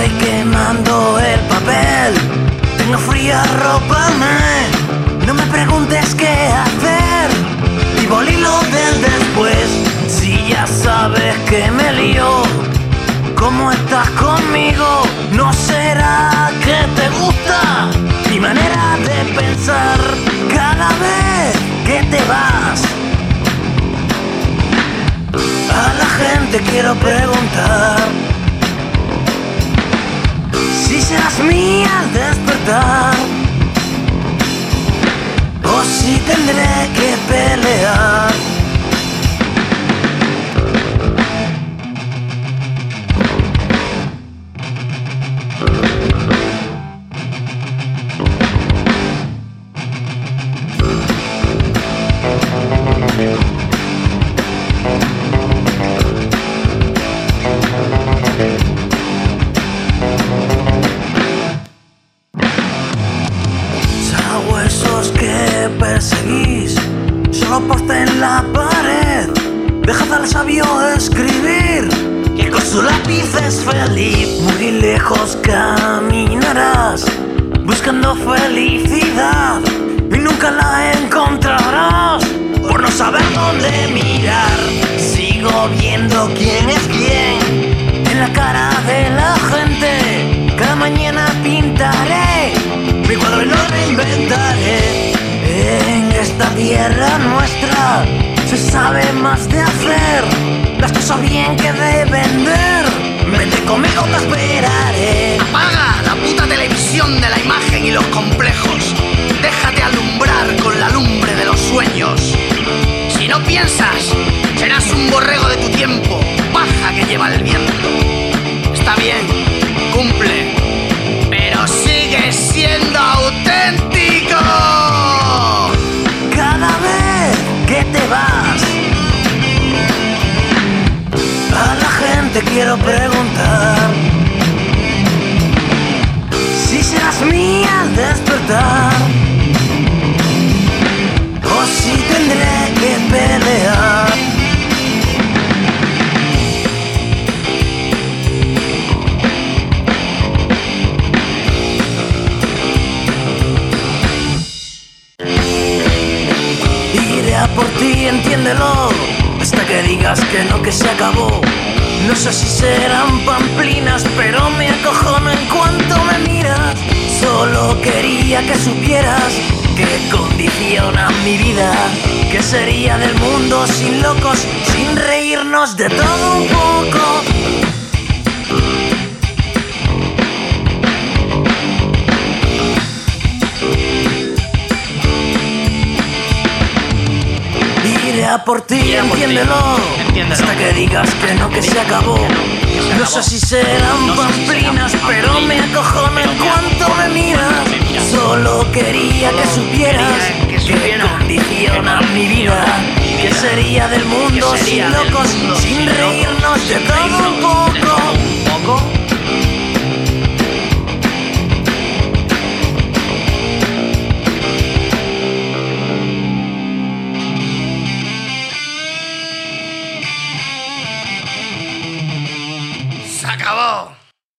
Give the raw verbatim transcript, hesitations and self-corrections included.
estoy quemando el papel. Tengo frío, arrópame. No me preguntes qué hacer. Vivo el hilo del después. Si ya sabes que me lío. ¿Cómo estás conmigo? ¿No será que te gusta mi manera de pensar cada vez que te vas? A la gente quiero preguntar si serás mía al despertar o si tendré que pelear. Sabuesos que perseguís, solo poste en la pared. Dejad al sabio escribir, que con su lápiz es feliz. Muy lejos caminarás, buscando felicidad, y nunca la encontrarás, por no saber dónde mirar. Sigo viendo quién es quién en la cara de la gente. Cada mañana pintaré mi cuadro y lo reinventaré. En esta tierra nuestra se sabe más de hacer las cosas bien que de vender. Vente conmigo, te esperaré. Apaga la puta televisión de la imagen y los complejos. Déjate alumbrar con la lumbre de los sueños. Si no piensas, serás un borrego de tu tiempo, paja que lleva el viento. Está bien, cumple, pero sigue siendo auténtico. Cada vez que te vas, a la gente quiero preguntar si serás mía al despertar o si tendré que pelear. Iré a por ti, entiéndelo, hasta que digas que no, que se acabó. No sé si serán pamplinas, pero me acojono en cuanto me miras. Solo quería que supieras que condiciona mi vida. ¿Qué sería del mundo sin locos, sin reírnos de todo un poco? Iré a por ti, Iré a por ti. entiéndelo, Entiéndelo. hasta que digas que no, que se acabó. No sé si serán No sé si pamplinas, serán pero me pamplinas, acojono en pero me cuanto me acojono miras. cuando me miras. Solo quería que Solo supieras quería que que supieras condiciona que mi vida. condiciona mi ¿Qué vida. sería del mundo ¿Qué sería sin del locos, mundo sin sin locos, reírnos de sin todo un reírnos de poco? todo un poco? Se acabó.